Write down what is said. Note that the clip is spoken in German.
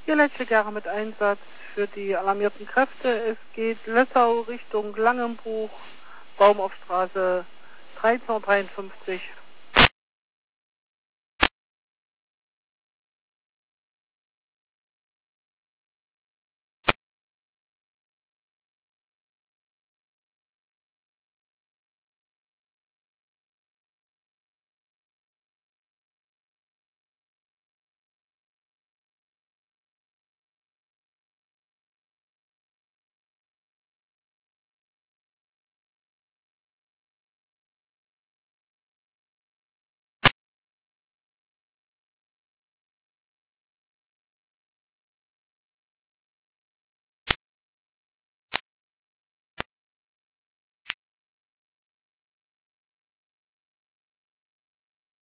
Hier letzte Jahre mit Einsatz für die alarmierten Kräfte. Es geht Lessau Richtung Langenbruch, Baumaufstraße 1353